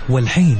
والحين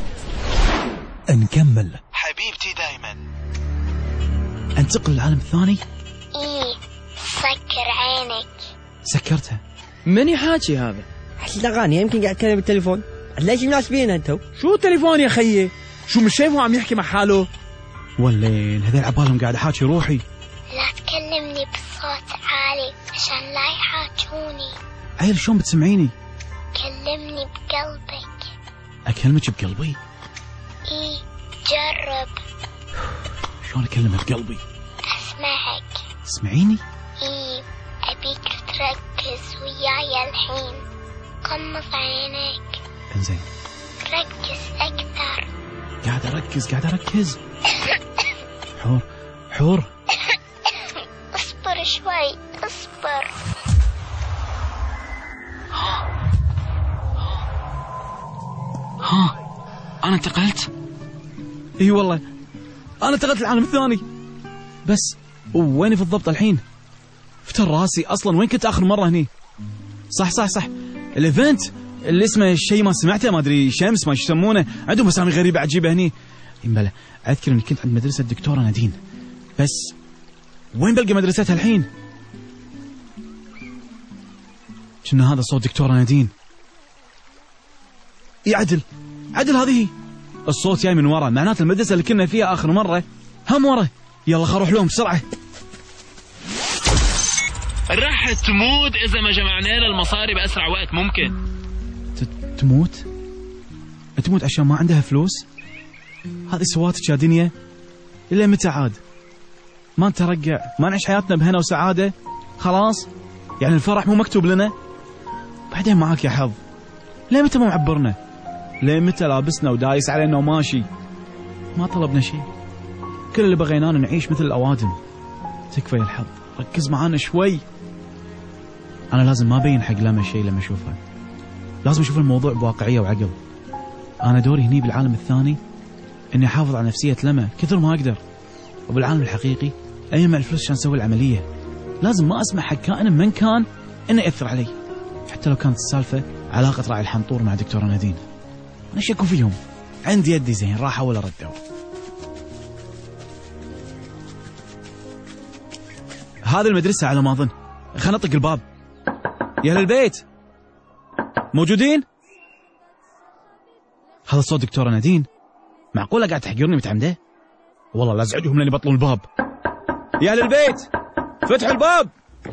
نكمل. حبيبتي دايما. انتقل للعالم الثاني؟ ايه سكر عينك. سكرتها. من يحاكي هذا؟ الأغاني يمكن قاعد يتكلم بالتليفون. ليش مناسبين انتو؟ شو تليفون يا خيي؟ شو مش شايفه عم يحكي مع حاله؟ والليل هذول عبالهم قاعد احاكي روحي. لا تكلمني بصوت عالي عشان لا يحاجوني. عيل شلون بتسمعيني؟ كلمني بقلبك. اكلمك بقلبي؟ ايه جرب. شلون اكلمك بقلبي؟ اسمعك. اسمعيني؟ ايه ابيك تركز وياي الحين. قمص عينيك. انزين ركز اكثر. قاعد اركز. حور اصبر شوي اصبر. ها انا انتقلت. اي والله انا انتقلت للعالم الثاني. بس ويني بالضبط الحين؟ فتر راسي اصلا. وين كنت اخر مره هني؟ صح الايفنت اللي اسمه شيء ما سمعته، ما ادري شمس ما يسمونه، عندهم اسامي غريبه عجيبه هني. بلى اذكر اني كنت عند مدرسه الدكتوره نادين. بس وين بلقى مدرستها الحين؟ كنا هذا صوت دكتوره نادين. يا عدل هذه الصوت جاي من ورا، معناته المدرسه اللي كنا فيها اخر مره هم ورا. يلا خل اروح لهم بسرعه. راح تموت اذا ما جمعنا لها المصاري باسرع وقت ممكن. تموت عشان ما عندها فلوس؟ هذه سواتك يا دنيا. إلى متى عاد؟ ما نترقع، ما نعيش حياتنا بهنا وسعادة؟ خلاص يعني الفرح مو مكتوب لنا؟ بعدين معاك يا حظ. ليه متى مو معبرنا؟ ليه متى لابسنا ودايس علينا وماشي؟ ما طلبنا شيء، كل اللي بغيناه نعيش مثل الأوادم. تكفى يا الحظ، ركز معانا شوي. أنا لازم ما أبين حق لما شيء لما أشوفه، لازم أشوف الموضوع بواقعية وعقل. أنا دوري هني بالعالم الثاني إني أحافظ على نفسية لما كثر ما أقدر، وبالعالم الحقيقي أجمع الفلوس عشان أسوي العملية. لازم ما أسمح حق كائن من كان إنه يأثر علي، حتى لو كانت السالفة علاقة راعي الحنطور مع دكتورة نادين. أنا شكوا فيهم، عندي يدي زين، راح ولا ردوا. هذه المدرسة على ما أظن. خلنا نطق الباب. يا أهل البيت موجودين؟ هذا صوت دكتورة نادين. معقولة قاعد تحقرني متعمدة؟ والله لا أزعجهم لأني بطلوا الباب. يا أهل البيت فتحوا الباب.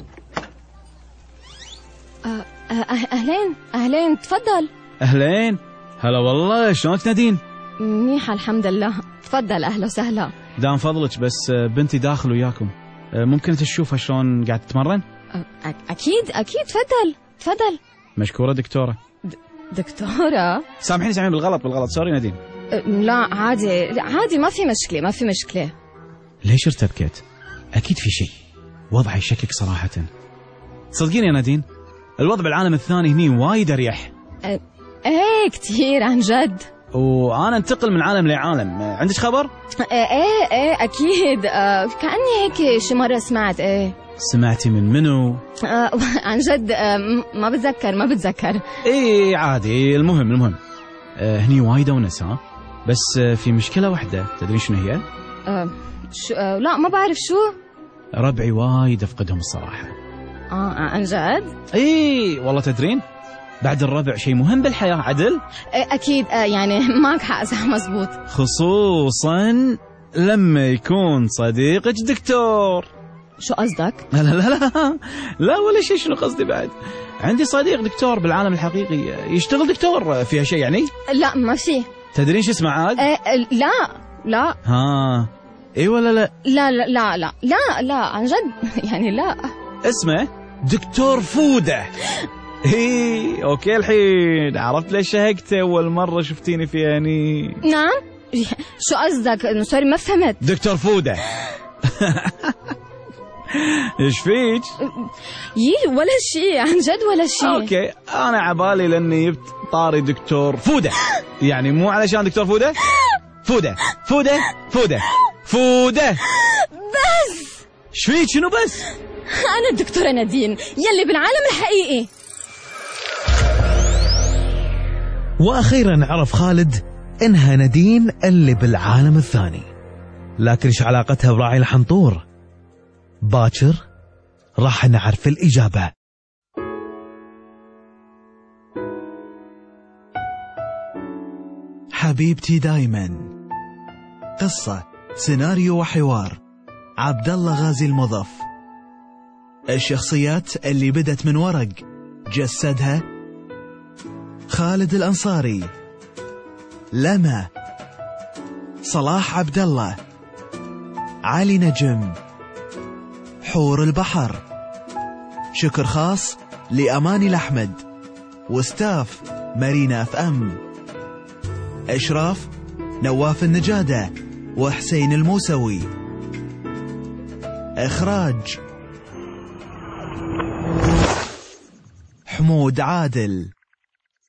أهلين تفضل. أهلين هلا والله، شلونك نادين؟ منيحة الحمد لله. تفضل أهلا وسهلا. دام فضلك، بس بنتي داخل وياكم، ممكن تشوفها شلون قاعد تتمرن؟ أكيد تفضل. مشكورة دكتورة. دكتورة؟ سامحيني بالغلط سوري نادين. لا عادي ما في مشكلة. ليش ارتبكت؟ أكيد في شيء، وضعي يشكك صراحة. صدقيني يا نادين، الوضع بالعالم الثاني هني وايد أريح. ايه كتير عن جد. وأنا انتقل من عالم لعالم. عندك خبر؟ ايه أكيد. كأني هيك شي مرة سمعت. سمعتي من منو؟ عن جد ما بتذكر. ايه عادي. المهم هني وايد ونس، بس في مشكلة واحدة. تدري شنو هي؟ لا ما بعرف شو. ربعي وايد أفقدهم الصراحة. عن جد؟ ايه والله. تدرين بعد الربع شيء مهم بالحياة عدل؟ أكيد. يعني معك حق صح مزبوط، خصوصا لما يكون صديقك دكتور. شو قصدك؟ لا ولا شيء. شنو قصدي بعد؟ عندي صديق دكتور بالعالم الحقيقي، يشتغل دكتور. فيها شيء يعني؟ لا ما في. تدرين شو اسمه عاد؟ لا. ها اي ولا لا؟ لا عن جد يعني لا. اسمه دكتور فودة. ايه اوكي. الحين عرفت ليش شهقت اول مرة شفتيني فيها هني. نعم. شو قصدك؟ سوري ما فهمت. دكتور فودة. ايش فيك؟ ولا شيء عن جد ولا شيء. اوكي انا عبالي لاني جبت طاري دكتور فودة، يعني مو علشان دكتور فودة. فودة بس. ايش فيك؟ شنو بس؟ انا الدكتورة نادين يلي بالعالم الحقيقي. وأخيرا عرف خالد إنها نادين اللي بالعالم الثاني، لكن إيش علاقتها براعي الحنطور؟ باكر راح نعرف الإجابة. حبيبتي دايما، قصة سيناريو وحوار عبد الله غازي المضف. الشخصيات اللي بدت من ورق جسدها خالد الأنصاري، لما، صلاح عبد الله، علي نجم، حور البحر. شكر خاص لأماني الأحمد وستاف مارينا FM. إشراف نواف النجادة وحسين الموسوي. إخراج حمود عادل.